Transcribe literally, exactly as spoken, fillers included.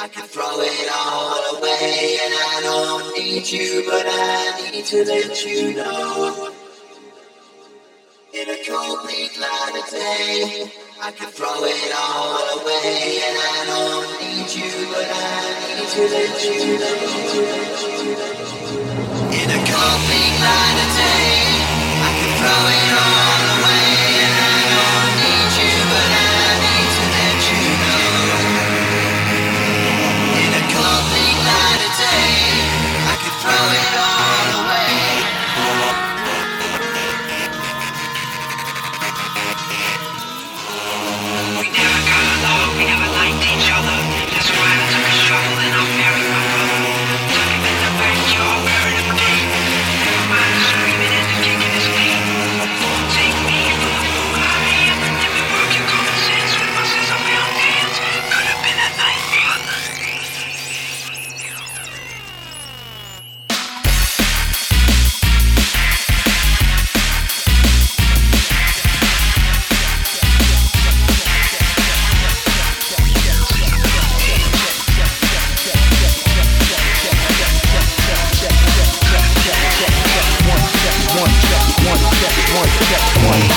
I could throw it all away, and I don't need you, but I need to let you know. In a cold, bleak light of day, I could throw it all away, and I don't need you, but I need to let you know. In a cold, bleak light of day, I could throw it all away, and I don't need you, but I need to let you know. In a cold, bleak light of day, I could throw it all away. We never got along, we never liked each other. That's why I took a shovel and I buried my brother. Took him in the backyard, buried him deep. Never mind the screaming and the kicking his feet. Take me for the fool I am. Never broke your common sense with my sense of found hands. Could have been a nightmare. One.